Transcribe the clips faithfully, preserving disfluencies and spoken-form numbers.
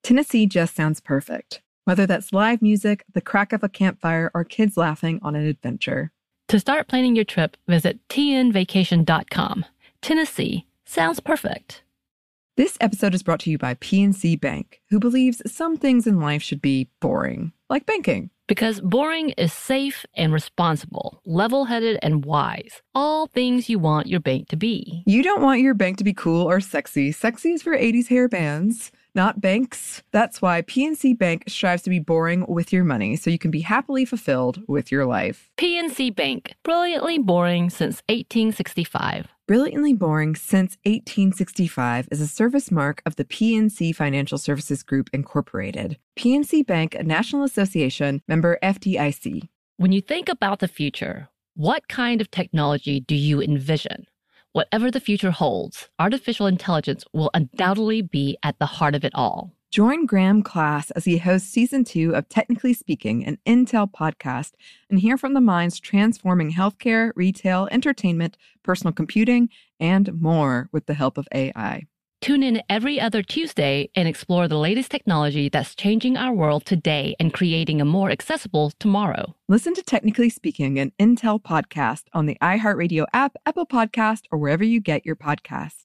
Tennessee just sounds perfect. Whether that's live music, the crack of a campfire, or kids laughing on an adventure. To start planning your trip, visit T N vacation dot com. Tennessee sounds perfect. This episode is brought to you by P N C Bank, who believes some things in life should be boring, like banking. Because boring is safe and responsible, level-headed and wise. All things you want your bank to be. You don't want your bank to be cool or sexy. Sexy is for eighties hair bands, not banks. That's why P N C Bank strives to be boring with your money so you can be happily fulfilled with your life. P N C Bank, brilliantly boring since eighteen sixty-five. Brilliantly Boring Since eighteen sixty-five is a service mark of the P N C Financial Services Group, Incorporated. P N C Bank, a National Association, member F D I C. When you think about the future, what kind of technology do you envision? Whatever the future holds, artificial intelligence will undoubtedly be at the heart of it all. Join Graham Class as he hosts season two of Technically Speaking, an Intel podcast, and hear from the minds transforming healthcare, retail, entertainment, personal computing, and more with the help of A I. Tune in every other Tuesday and explore the latest technology that's changing our world today and creating a more accessible tomorrow. Listen to Technically Speaking, an Intel podcast on the iHeartRadio app, Apple Podcast, or wherever you get your podcasts.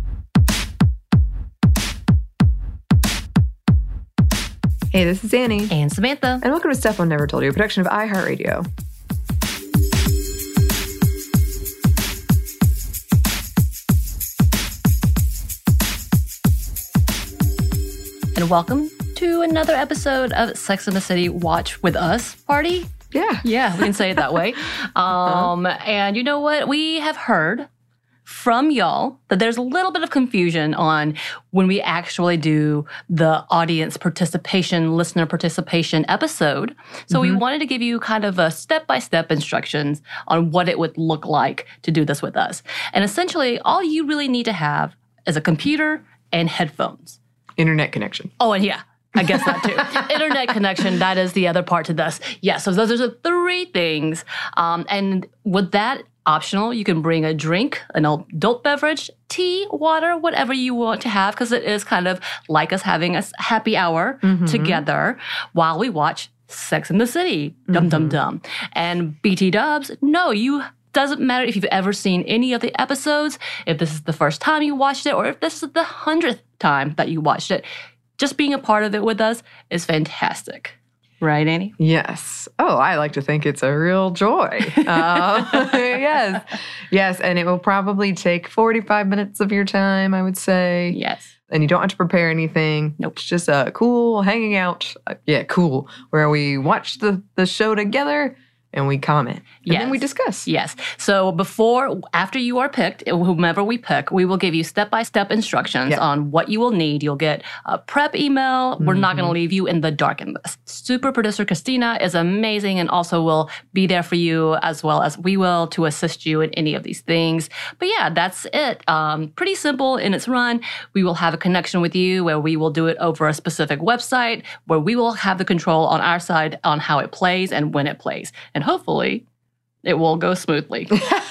Hey, this is Annie. And Samantha. And welcome to Stuff Mom Never Told You, a production of iHeartRadio. And welcome to another episode of Sex and the City Watch with Us Party. Yeah. Yeah, we can say it that way. Um, uh-huh. And you know what? We have heard from y'all that there's a little bit of confusion on when we actually do the audience participation, listener participation episode. So mm-hmm. we wanted to give you kind of a step-by-step instructions on what it would look like to do this with us. And essentially, all you really need to have is a computer and headphones. Internet connection. Oh, and yeah. I guess that too. Internet connection, that is the other part to this. Yeah, so those are the three things. Um, and with that optional, you can bring a drink, an adult beverage, tea, water, whatever you want to have, because it is kind of like us having a happy hour mm-hmm. together while we watch Sex and the City. Dum, mm-hmm. dum, dum. And B T Dubs, no, you... Doesn't matter if you've ever seen any of the episodes, if this is the first time you watched it, or if this is the hundredth time that you watched it. Just being a part of it with us is fantastic. Right, Annie? Yes. Oh, I like to think it's a real joy. Uh, yes. Yes, and it will probably take forty-five minutes of your time, I would say. Yes. And you don't have to prepare anything. Nope. It's just a cool hanging out. Uh, yeah, cool. Where we watch the, the show together. And we comment. And yes. then we discuss. Yes. So before, after you are picked, whomever we pick, we will give you step-by-step instructions yep. on what you will need. You'll get a prep email. Mm-hmm. We're not going to leave you in the dark in this. Super producer Christina is amazing and also will be there for you as well as we will to assist you in any of these things. But yeah, that's it. Um, pretty simple in its run. We will have a connection with you where we will do it over a specific website where we will have the control on our side on how it plays and when it plays. And hopefully, it will go smoothly.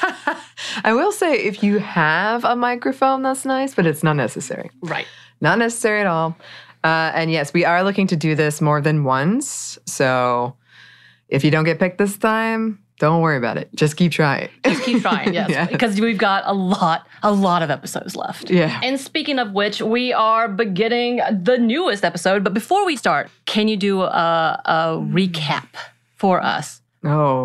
I will say, if you have a microphone, that's nice, but it's not necessary. Right. Not necessary at all. Uh, and yes, we are looking to do this more than once. So if you don't get picked this time, don't worry about it. Just keep trying. Just keep trying, yes. yeah. Because we've got a lot, a lot of episodes left. Yeah. And speaking of which, we are beginning the newest episode. But before we start, can you do a, a recap for us? Oh,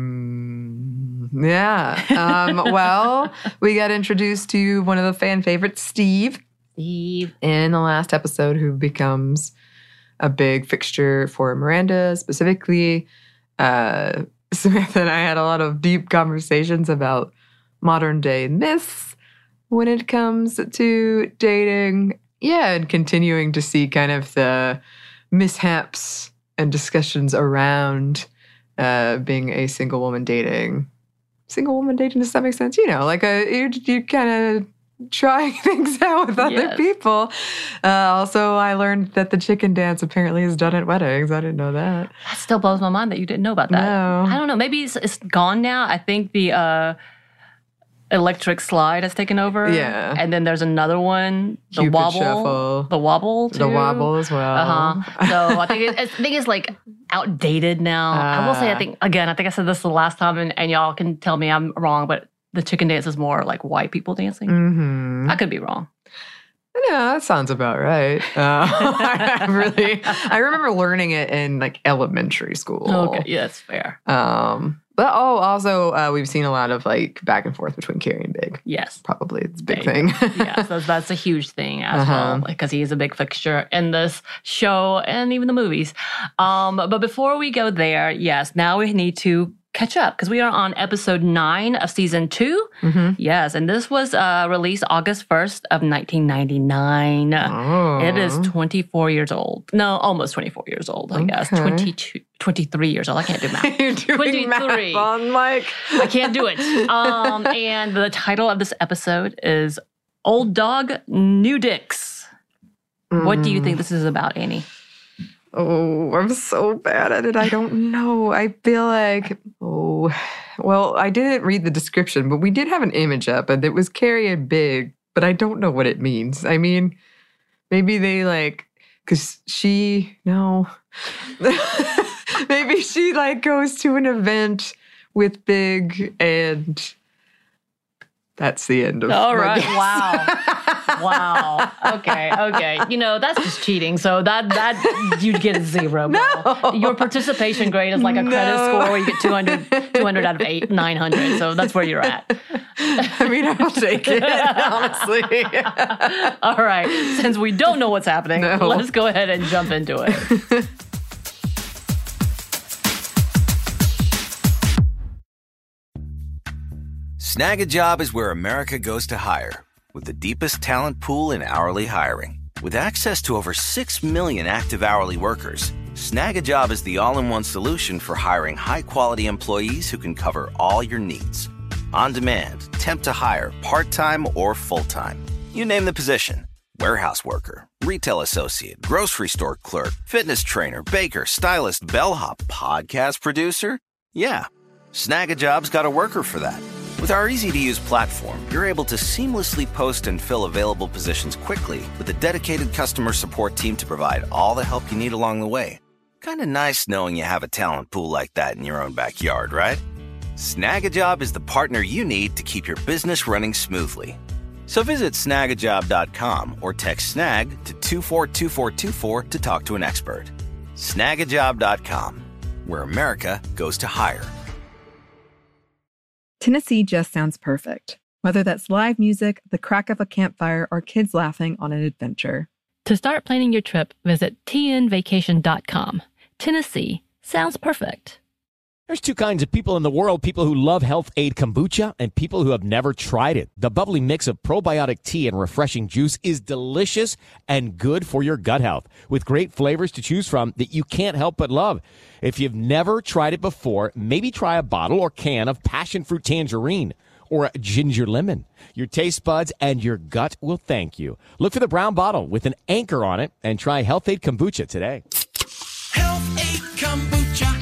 mm, yeah. Um, well, we got introduced to one of the fan favorites, Steve. Steve. In the last episode, who becomes a big fixture for Miranda. Specifically, uh, Samantha and I had a lot of deep conversations about modern day myths when it comes to dating. Yeah, and continuing to see kind of the mishaps and discussions around Uh, being a single woman dating. Single woman dating, does that make sense? You know, like a, you're, you're kind of trying things out with other yes. people. Uh, also, I learned that the chicken dance apparently is done at weddings. I didn't know that. That still blows my mind that you didn't know about that. No. I don't know. Maybe it's, it's gone now. I think the uh, electric slide has taken over. Yeah. And then there's another one, the Cupid wobble. Shuffle. The wobble, too. The wobble as well. Uh-huh. So I think, it, I think it's like outdated now. Uh, I will say, I think, again, I think I said this the last time, and, and y'all can tell me I'm wrong, but the chicken dance is more like white people dancing. Mm-hmm. I could be wrong. Yeah, that sounds about right. Uh, I really, I remember learning it in like elementary school. Okay, yeah, that's fair. Um, but oh, also uh, we've seen a lot of like back and forth between Carrie and Big. Yes, probably it's a big Big. thing. Yeah, so that's a huge thing as uh-huh. well, because he is a big fixture in this show and even the movies. Um, but before we go there, yes, now we need to catch up because we are on episode nine of season two. Mm-hmm. Yes, and this was uh, released August first of nineteen ninety-nine. Oh. It is twenty-four years old. No, almost twenty-four years old, I Okay. guess. twenty-two, twenty-three years old. I can't do math. You're doing twenty-three. math on Mike. I can't do it. Um, and the title of this episode is Old Dog, New Dicks. Mm. What do you think this is about, Annie? Oh, I'm so bad at it. I don't know. I feel like, oh, well, I didn't read the description, but we did have an image up and it was Carrie and Big, but I don't know what it means. I mean, maybe they like, because she, no. Maybe she like goes to an event with Big and that's the end of All my right. guess. Wow. Wow. Okay. Okay. You know, that's just cheating. So that, that you'd get a zero. Bro. No. Your participation grade is like a credit No. score where you get two hundred, two hundred out of eight, nine hundred. So that's where you're at. I mean, I'll take it, honestly. All right. Since we don't know what's happening, No. let's go ahead and jump into it. Snag a Job is where America goes to hire, with the deepest talent pool in hourly hiring. With access to over six million active hourly workers, Snag a Job is the all-in-one solution for hiring high-quality employees who can cover all your needs. On demand, temp to hire, part-time or full-time. You name the position. Warehouse worker, retail associate, grocery store clerk, fitness trainer, baker, stylist, bellhop, podcast producer. Yeah, Snag a Job's got a worker for that. With our easy-to-use platform, you're able to seamlessly post and fill available positions quickly with a dedicated customer support team to provide all the help you need along the way. Kind of nice knowing you have a talent pool like that in your own backyard, right? Snag a Job is the partner you need to keep your business running smoothly. So visit snag a job dot com or text SNAG to two four two four two four to talk to an expert. snag a job dot com, where America goes to hire. Tennessee just sounds perfect, whether that's live music, the crack of a campfire, or kids laughing on an adventure. To start planning your trip, visit T N vacation dot com. Tennessee sounds perfect. There's two kinds of people in the world, people who love Health Aid Kombucha and people who have never tried it. The bubbly mix of probiotic tea and refreshing juice is delicious and good for your gut health, with great flavors to choose from that you can't help but love. If you've never tried it before, maybe try a bottle or can of passion fruit tangerine or a ginger lemon. Your taste buds and your gut will thank you. Look for the brown bottle with an anchor on it and try Health Aid Kombucha today. Health Aid Kombucha.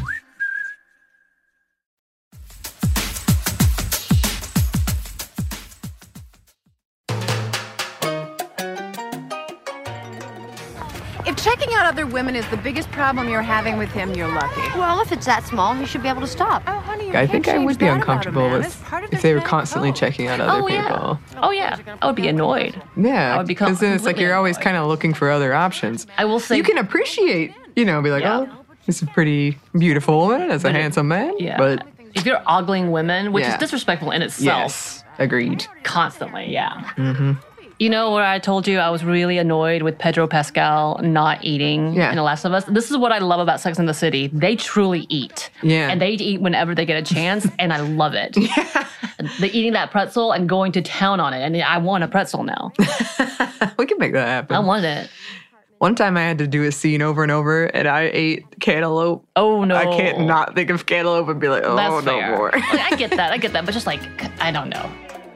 If checking out other women is the biggest problem you're having with him, you're lucky. Well, if it's that small, he should be able to stop. Oh, honey, you I can't think I change would be that about a uncomfortable man. with It's part of if their they were status constantly quo. checking out other Oh, people. yeah. Oh, yeah. I would be annoyed. Yeah, I would become because then it's like completely you're always annoyed. kind of looking for other options. I will say... You can appreciate, you know, be like, Yeah. oh, this is a pretty beautiful woman. That's a But it- handsome man. Yeah. But if you're ogling women, which Yeah. is disrespectful in itself, yes, agreed. constantly, yeah. Mm-hmm. You know where I told you I was really annoyed with Pedro Pascal not eating Yeah. in The Last of Us? This is what I love about Sex and the City. They truly eat. Yeah. And they eat whenever they get a chance, and I love it. Yeah. They're eating that pretzel and going to town on it, and I want a pretzel now. We can make that happen. I want it. One time I had to do a scene over and over, and I ate cantaloupe. Oh, no. I can't not think of cantaloupe and be like, oh, That's no fair. more. Like, I get that. I get that. But just like, I don't know.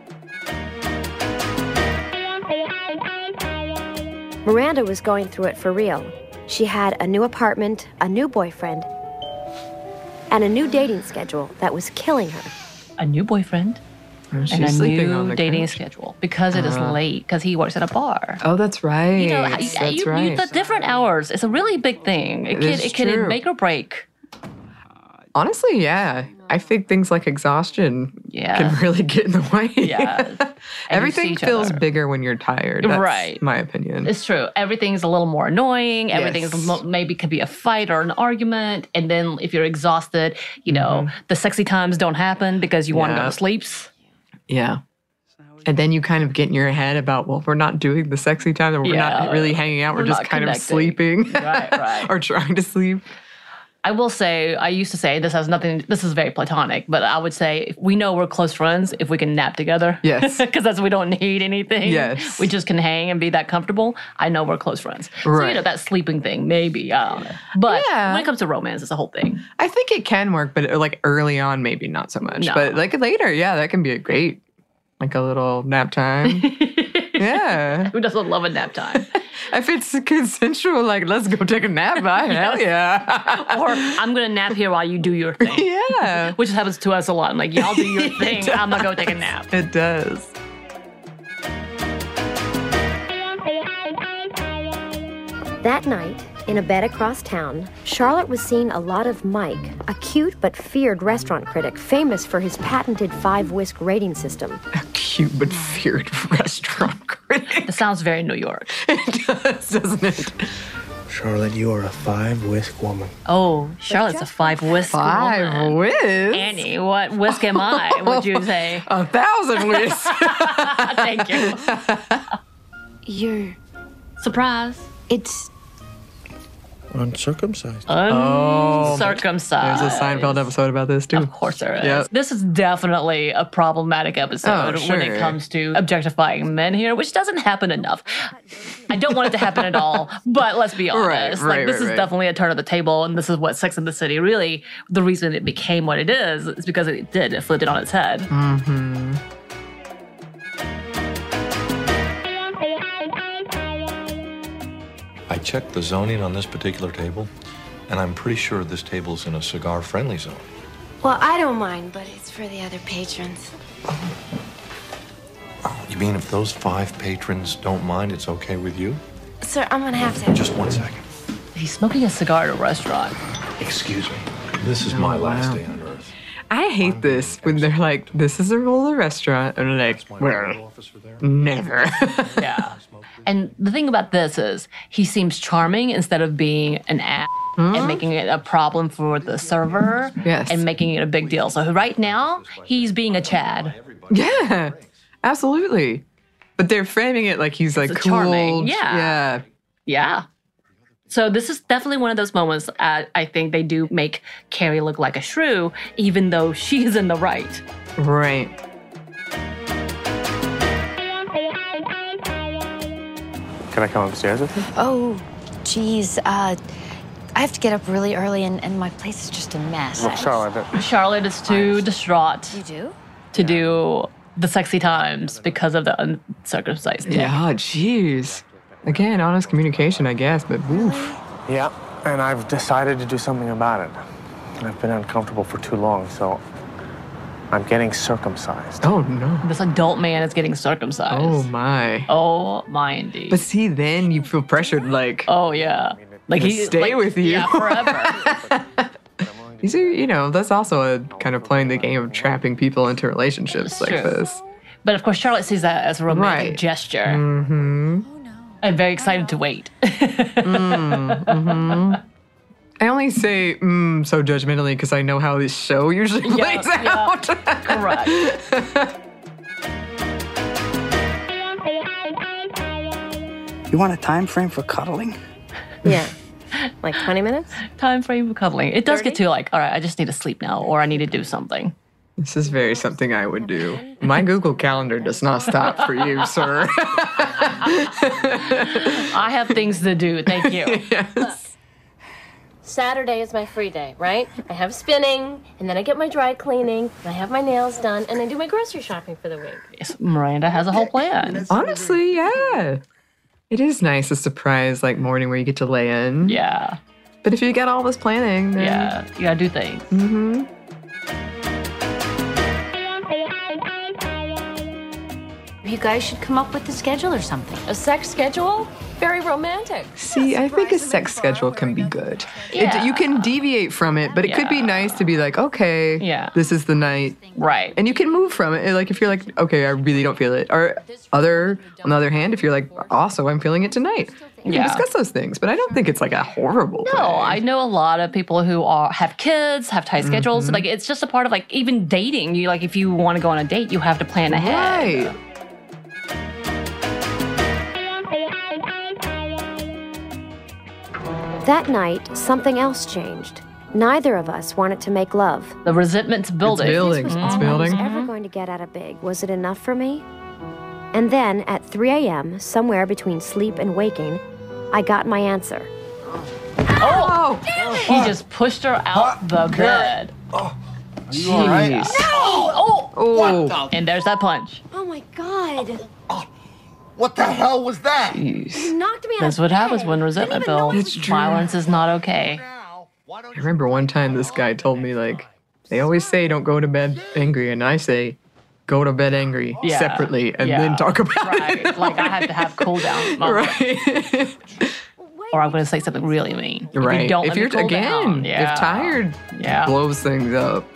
Miranda was going through it for real. She had a new apartment, a new boyfriend, and a new dating schedule that was killing her. A new boyfriend, Oh, she's and a sleeping new on the dating couch. schedule because it is Uh. late because he works at a bar. Oh, that's right. You know, that's you, you, right. you, the different hours. It's a really big thing. It, It can is it can true. make or break. Honestly, yeah. I think things like exhaustion Yeah. can really get in the way. Yeah. And you see Everything each feels other. bigger when you're tired. That's Right. my opinion. It's true. Everything's a little more annoying. Everything's Yes. mo- maybe could be a fight or an argument. And then if you're exhausted, you know, the sexy times don't happen because you want to go Mm-hmm. Yeah. to sleeps. Yeah. And then you kind of get in your head about, well, we're not doing the sexy time, or we're Yeah. not really hanging out. We're, We're just not kind of connecting. sleeping. Right, right. or trying to sleep. I will say, I used to say this has nothing, this is very platonic, but I would say if we know we're close friends if we can nap together. Yes. Because that's we don't need anything. Yes. We just can hang and be that comfortable. I know we're close friends. So, you Right. know, that sleeping thing, maybe. I don't know. But Yeah. when it comes to romance, it's a whole thing. I think it can work, but like early on, maybe not so much. No. But like later, yeah, that can be a great, like a little nap time. yeah. Who doesn't love a nap time? If it's consensual, like, let's go take a nap, bye. Hell yeah. Or I'm going to nap here while you do your thing. yeah. Which happens to us a lot. I'm like, y'all do your thing. I'm going to go take a nap. It does. That night, in a bed across town, Charlotte was seeing a lot of Mike, a cute but feared restaurant critic famous for his patented five-whisk rating system. A cute but feared restaurant critic. It sounds very New York. It does, doesn't it? Charlotte, you are a five-whisk woman. Oh, Charlotte's a five whisk Five woman. whisk? Annie, what whisk am I, would you say? A thousand whisks. Thank you. You're... Surprise. It's... Uncircumcised. Uncircumcised. There's a Seinfeld episode about this, too. Of course there is. Yep. This is definitely a problematic episode Oh, when it sure. comes to objectifying men here, which doesn't happen enough. I don't want it to happen at all, but let's be honest. Right, like right, this right, is right. definitely a turn of the table, and this is what Sex and the City really, the reason it became what it is, is because it did. It flipped it on its head. Mm-hmm. I checked the zoning on this particular table, and I'm pretty sure this table's in a cigar-friendly zone. Well, I don't mind, but it's for the other patrons. You mean if those five patrons don't mind, it's okay with you? Sir, I'm gonna have to... Just one second. He's smoking a cigar at a restaurant. Excuse me. This is my Oh, last wow. day on Earth. I hate this when they're like, this is a rule of the restaurant. And they're like, well, never. Yeah. And the thing about this is he seems charming instead of being an ass and making it a problem for the server Yes. and making it a big deal. So right now, he's being a Chad. Yeah, absolutely. But they're framing it like he's like It's cool. charming, yeah. Yeah. Yeah. So this is definitely one of those moments uh, I think they do make Carrie look like a shrew, even though she's in the right. Right. Can I come upstairs with you? Oh, geez. Uh, I have to get up really early, and, and my place is just a mess. Well, Charlotte, Charlotte is too distraught You do? to do the sexy times because of the uncircumcised dick. Yeah, jeez. Again, honest communication, I guess, but oof. yeah, and I've decided to do something about it. And I've been uncomfortable for too long, so I'm getting circumcised. Oh, no. This adult man is getting circumcised. Oh, my. Oh, my indeed. But see, then you feel pressured, like, oh, yeah. Like to he stay like, with you. Yeah, forever. these are, you know, that's also a kind of playing the game of trapping people into relationships like True. this. But of course, Charlotte sees that as a romantic Right. gesture. Mm-hmm. I'm very excited to wait. mm, mm-hmm. I only say mm so judgmentally because I know how this show usually Yeah, plays yeah. out. Correct. You want a time frame for cuddling? Yeah. Like twenty minutes? Time frame for cuddling. It does get thirty? to like, all right, I just need to sleep now, or I need to do something. This is very something I would do. My Google Calendar does not stop for you, sir. I have things to do. Thank you. Yes. Saturday is my free day, right? I have spinning, and then I get my dry cleaning, and I have my nails done, and I do my grocery shopping for the week. Yes, Miranda has a whole plan. Honestly, yeah. It is nice, a surprise like morning where you get to lay in. Yeah. But if you got all this planning, then... Yeah, you gotta do things. Mm-hmm. you guys should come up with a schedule or something. A sex schedule? Very romantic. See, I think a sex schedule can be good. Yeah. It, you can deviate from it, but it could be Yeah. nice to be like, okay, Yeah. this is the night. Right. And you can move from it. Like if you're like, okay, I really don't feel it. Or other, on the other hand, if you're like, also, I'm feeling it tonight. You Yeah. can discuss those things, but I don't think it's like a horrible No, thing. I know a lot of people who are have kids, have tight schedules. Mm-hmm. Like it's just a part of like even dating. You like if you want to go on a date, you have to plan ahead. Right. That night, something else changed. Neither of us wanted to make love. The resentment's building. It's building. This was It's all building. I was ever going to get out of big. Was it enough for me? And then, at three a.m., somewhere between sleep and waking, I got my answer. Oh, he just pushed her out the bed. Are you all right? Jeez. Oh, Oh. What the? and there's that punch. Oh my God! What the hell was that? Jeez. You knocked me out That's of what bed. happens when resentment builds. It's true. Violence is not okay. I remember one time this guy told me, like, they always say don't go to bed angry, and I say go to bed angry Yeah. separately and Yeah. then talk about Right. it. Like I have to have cool down moments. Right. Or I'm going to say something really mean. If right. you don't if let me you're cool again, down, yeah. if tired Yeah. blows things up.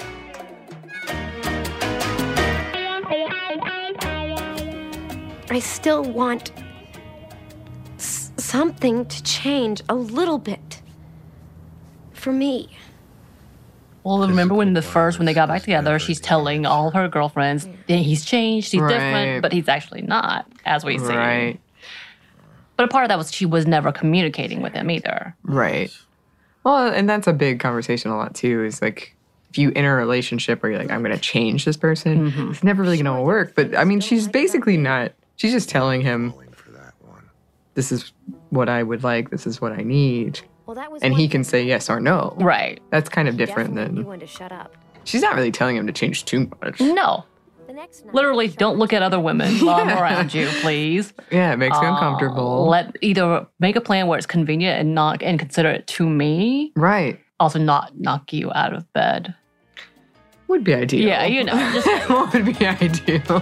I still want s- something to change a little bit. For me. Well, remember when the first, when they got back together, she's telling all of her girlfriends that he's changed, he's Right. different, but he's actually not, as we see. Right. But a part of that was she was never communicating with him either. Right. Well, and that's a big conversation a lot too, is like if you enter a relationship where you're like, I'm going to change this person, Mm-hmm. it's never really going to work. But I mean, she's basically not, she's just telling him, this is what I would like, this is what I need. Well, that was And one he can say yes or no. Right. That's kind of different definitely than, one to shut up. she's not really telling him to change too much. No. The next night, Literally, don't look at other women while I'm around you, please. Yeah, it makes you Uh, uncomfortable. Let either make a plan where it's convenient and not and consider it to me. Right. Also, not knock you out of bed. Would be ideal. Yeah, you know. Just, Would be ideal.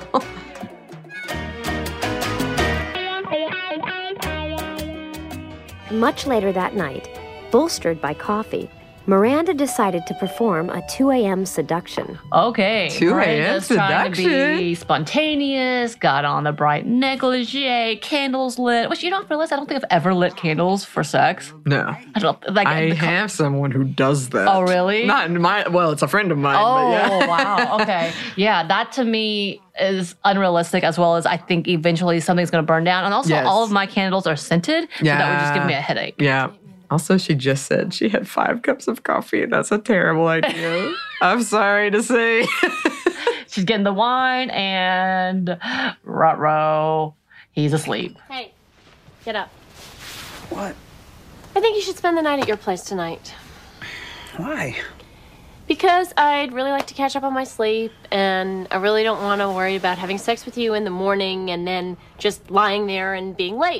Much later that night, bolstered by coffee, Miranda decided to perform a two a.m. seduction. okay. two a.m. Miranda's trying to be seduction. spontaneous, got on the bright negligee, candles lit. Which you don't realize, I don't think I've ever lit candles for sex. No. I don't like. I the- have someone who does that. Oh, really? Not in my, well, it's a friend of mine, Oh, but yeah. wow. Okay. Yeah, that to me is unrealistic, as well as I think eventually something's going to burn down. And also, Yes. all of my candles are scented, so that would just give me a headache. Yeah. Also, she just said she had five cups of coffee. That's a terrible idea. I'm sorry to say. She's getting the wine, and ruh-roh, he's asleep. Hey, get up. What? I think you should spend the night at your place tonight. Why? Because I'd really like to catch up on my sleep, and I really don't want to worry about having sex with you in the morning and then just lying there and being late.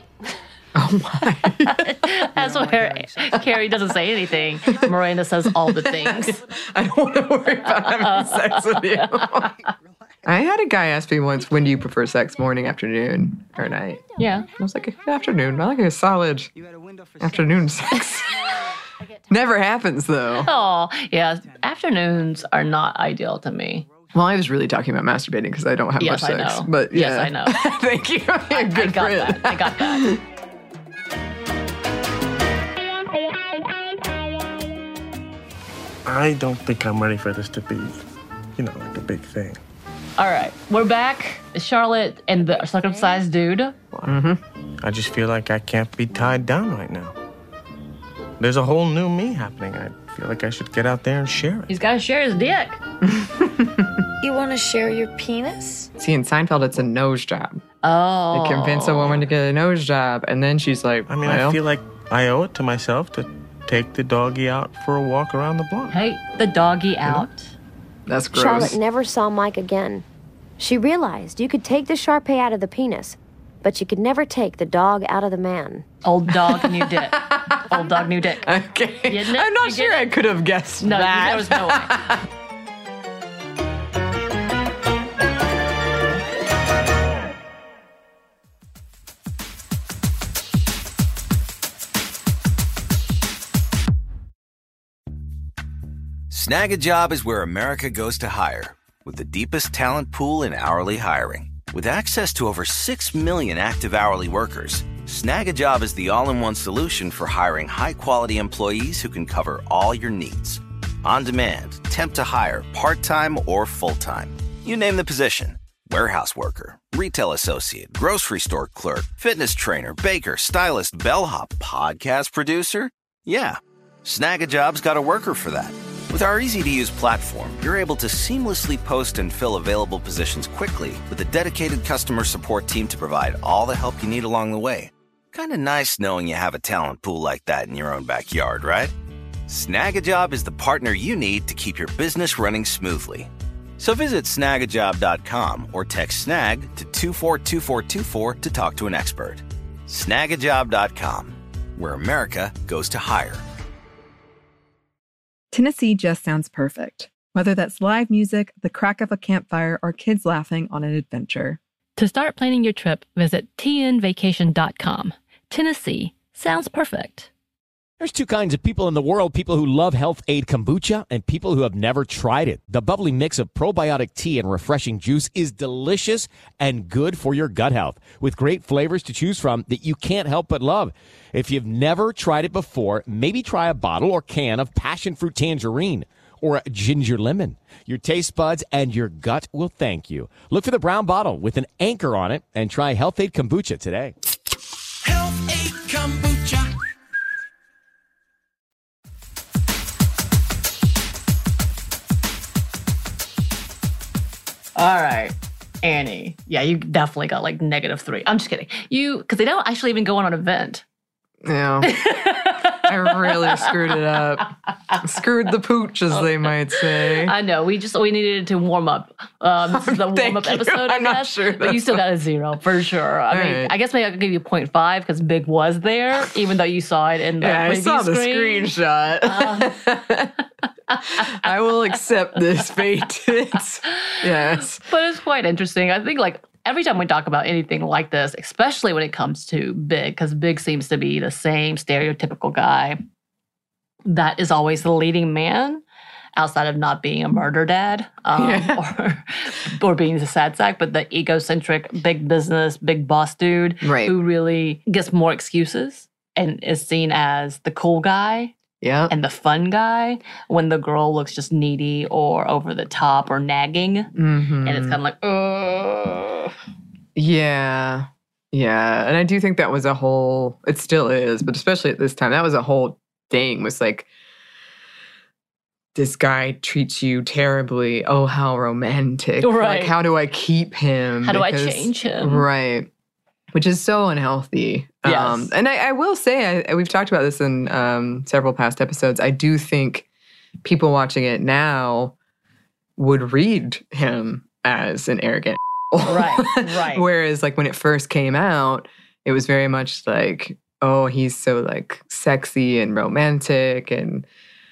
That's where Carrie doesn't say anything. Miranda says all the things. I don't want to worry about having sex with you. I had a guy ask me once, when do you prefer sex, morning, afternoon, or night? Yeah. I was like, afternoon. I like a solid afternoon sex. Never happens, though. Oh, yeah. Afternoons are not ideal to me. Well, I was really talking about masturbating because I don't have Yes, much I sex. know. But yeah. Yes, I know. Thank you. I, I Good got friend. that. I got that. I don't think I'm ready for this to be, you know, like a big thing. All right, we're back. Charlotte and the circumcised dude. Mm-hmm. I just feel like I can't be tied down right now. There's a whole new me happening. I feel like I should get out there and share it. He's got to share his dick. You want to share your penis? See, in Seinfeld, it's a nose job. Oh. They convince a woman to get a nose job, and then she's like, I mean, well, I feel like I owe it to myself to take the doggy out for a walk around the block. Hey, the doggy out. That's gross. Charlotte never saw Mike again. She realized you could take the Shar-Pei out of the penis, but you could never take the dog out of the man. Old dog, new dick. Old dog, new dick. Okay. Getting it? I'm not You sure get I it? could have guessed No, that. there was no way. Snag a Job is where America goes to hire, with the deepest talent pool in hourly hiring. With access to over six million active hourly workers, Snag a Job is the all-in-one solution for hiring high-quality employees who can cover all your needs. On demand, temp to hire, part-time or full-time. You name the position. Warehouse worker, retail associate, grocery store clerk, fitness trainer, baker, stylist, bellhop, podcast producer. Yeah, Snag a Job's got a worker for that. With our easy-to-use platform, you're able to seamlessly post and fill available positions quickly with a dedicated customer support team to provide all the help you need along the way. Kind of nice knowing you have a talent pool like that in your own backyard, right? Snag a Job is the partner you need to keep your business running smoothly. So visit snag a job dot com or text SNAG to two four two four two four to talk to an expert. snag a job dot com, where America goes to hire. Tennessee just sounds perfect. Whether that's live music, the crack of a campfire, or kids laughing on an adventure. To start planning your trip, visit T N vacation dot com. Tennessee sounds perfect. There's two kinds of people in the world, people who love Health Aid Kombucha and people who have never tried it. The bubbly mix of probiotic tea and refreshing juice is delicious and good for your gut health, with great flavors to choose from that you can't help but love. If you've never tried it before, maybe try a bottle or can of passion fruit tangerine or a ginger lemon. Your taste buds and your gut will thank you. Look for the brown bottle with an anchor on it and try Health Aid Kombucha today. Health Aid Kombucha. All right, Annie. Yeah, you definitely got like negative three. I'm just kidding. You, because they don't actually even go on an event. Yeah. I really screwed it up. Screwed the pooch, as they might say. I know. We just we needed to warm up. Um, this is the warm up episode. I I'm not guess, sure but you still got a zero for sure. I All mean, right. I guess maybe I could give you zero point five because Big was there, even though you saw it in the Yeah, I preview saw the screen. screenshot. Um, I will accept this fate. It's, yes. But it's quite interesting. I think like every time we talk about anything like this, especially when it comes to Big, because Big seems to be the same stereotypical guy that is always the leading man outside of not being a murder dad um, Yeah. or, or being a sad sack, but the egocentric, big business, big boss dude Right. who really gets more excuses and is seen as the cool guy. Yeah. And the fun guy when the girl looks just needy or over the top or nagging. Mm-hmm. And it's kind of like, ugh. Yeah. Yeah. And I do think that was a whole, it still is, but especially at this time, that was a whole thing was like, this guy treats you terribly. Oh, how romantic. Right. Like, how do I keep him? How do I Because- change him? Right. Which is so unhealthy. Yes. Um, and I, I will say, I, we've talked about this in um, several past episodes. I do think people watching it now would read him as an arrogant. Right, right. Whereas, like, when it first came out, it was very much like, oh, he's so, like, sexy and romantic, and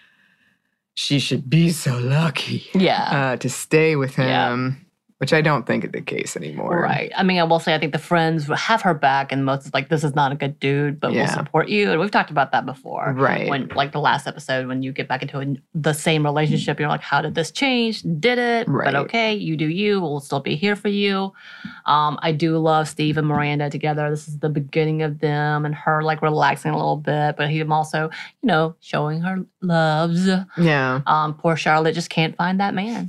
she should be so lucky Yeah. uh, to stay with him. Yeah. Which I don't think is the case anymore. Right. I mean, I will say I think the friends have her back, and most is like, this is not a good dude, but Yeah. we'll support you. And we've talked about that before. Right. When, like the last episode, when you get back into a, the same relationship, you're like, how did this change? Did it? Right. But okay, you do you. We'll still be here for you. Um, I do love Steve and Miranda together. This is the beginning of them and her like relaxing a little bit, but him also, you know, showing her loves. Yeah. Um, poor Charlotte just can't find that man.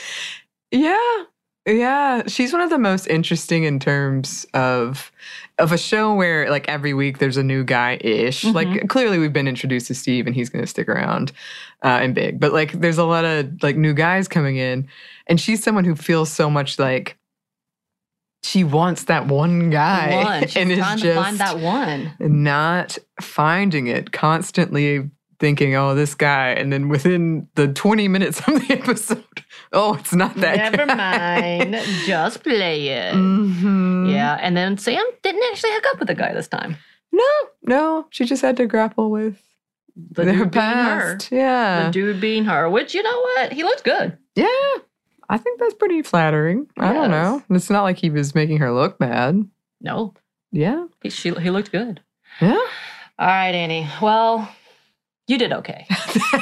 Yeah. Yeah, she's one of the most interesting in terms of of a show where like every week there's a new guy-ish. Mhm. Like clearly we've been introduced to Steve and he's going to stick around uh, and big. But like there's a lot of like new guys coming in, and she's someone who feels so much like she wants that one guy One. She's and is trying to just find that one. not finding it, constantly thinking, oh, this guy. And then within the twenty minutes of the episode, oh, it's not that Never guy. mind. Just play it. Mhm. Yeah. And then Sam didn't actually hook up with the guy this time. No, no. She just had to grapple with The their dude being her. past. Yeah. The dude being her, which, you know what? He looked good. Yeah. I think that's pretty flattering. I don't Yes. know. It's not like he was making her look bad. No. Yeah. He, she, he looked good. Yeah. All right, Annie. Well, you did okay.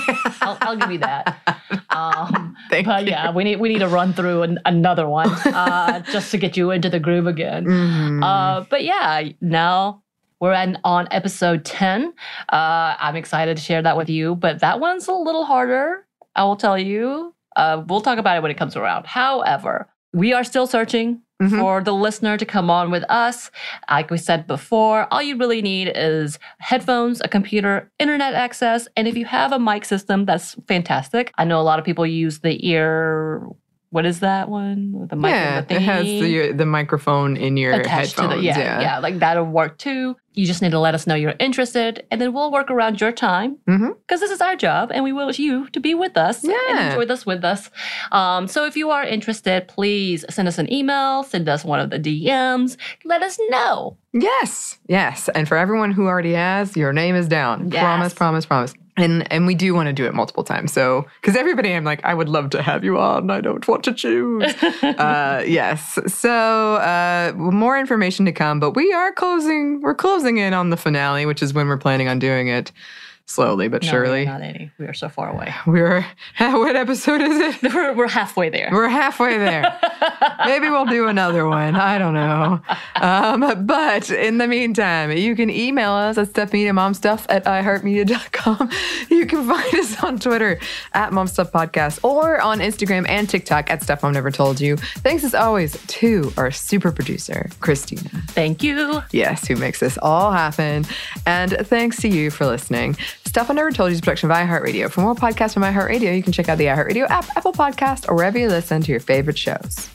I'll, I'll give you that. Um, but you. yeah, we need we need to run through an, another one uh, just to get you into the groove again. Mm-hmm. Uh, but yeah, now we're at, on episode ten. Uh, I'm excited to share that with you, but that one's a little harder, I will tell you. Uh, we'll talk about it when it comes around. However, we are still searching mm-hmm. for the listener to come on with us. Like we said before, all you really need is headphones, a computer, internet access, and if you have a mic system, that's fantastic. I know a lot of people use the ear... What is that one? The mic yeah, the it has the the microphone in your attached headphones. To the, yeah, yeah, yeah, like that'll work too. You just need to let us know you're interested, and then we'll work around your time because mm-hmm. this is our job, and we want you to be with us yeah. and enjoy this with us. Um, so if you are interested, please send us an email, send us one of the D Ms, let us know. Yes, yes, and for everyone who already has, your name is down. Yes. Promise, promise, promise. And and we do want to do it multiple times. So, because everybody, I'm like, I would love to have you on. I don't want to choose. uh, yes. So, uh, more information to come. But we are closing. We're closing in on the finale, which is when we're planning on doing it. Slowly but no, surely. Not any. We are so far away. We're, what episode is it? We're, we're halfway there. We're halfway there. Maybe we'll do another one. I don't know. Um, but in the meantime, you can email us at stepmediamomstuff at iheartmedia dot com. You can find us on Twitter at momstuffpodcast or on Instagram and TikTok at Stuff Mom Never Told You. Thanks as always to our super producer, Christina. Thank you. Yes, who makes this all happen. And thanks to you for listening. Stuff I Never Told You is a production of iHeartRadio. For more podcasts from iHeartRadio, you can check out the iHeartRadio app, Apple Podcast, or wherever you listen to your favorite shows.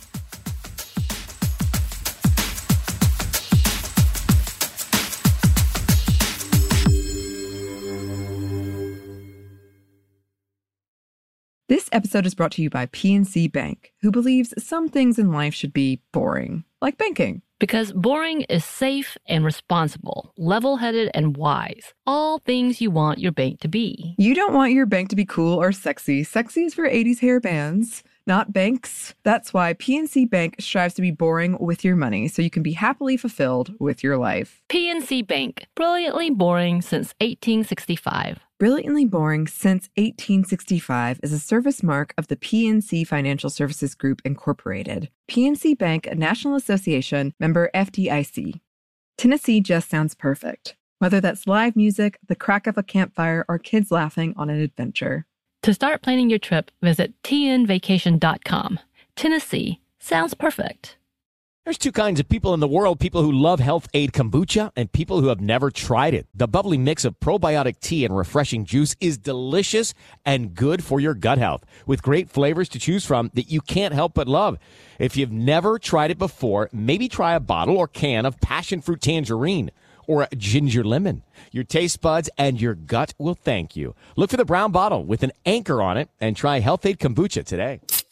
This episode is brought to you by P N C Bank, who believes some things in life should be boring, like banking. Because boring is safe and responsible, level-headed and wise. All things you want your bank to be. You don't want your bank to be cool or sexy. Sexy is for eighties hair bands, not banks. That's why P N C Bank strives to be boring with your money so you can be happily fulfilled with your life. P N C Bank, brilliantly boring since eighteen sixty-five. Brilliantly Boring Since eighteen sixty-five is a service mark of the P N C Financial Services Group, Incorporated. P N C Bank, a National Association, member F D I C. Tennessee just sounds perfect. Whether that's live music, the crack of a campfire, or kids laughing on an adventure. To start planning your trip, visit T N vacation dot com. Tennessee sounds perfect. There's two kinds of people in the world, people who love Health Aid Kombucha and people who have never tried it. The bubbly mix of probiotic tea and refreshing juice is delicious and good for your gut health, with great flavors to choose from that you can't help but love. If you've never tried it before, maybe try a bottle or can of passion fruit tangerine or ginger lemon. Your taste buds and your gut will thank you. Look for the brown bottle with an anchor on it and try Health Aid Kombucha today.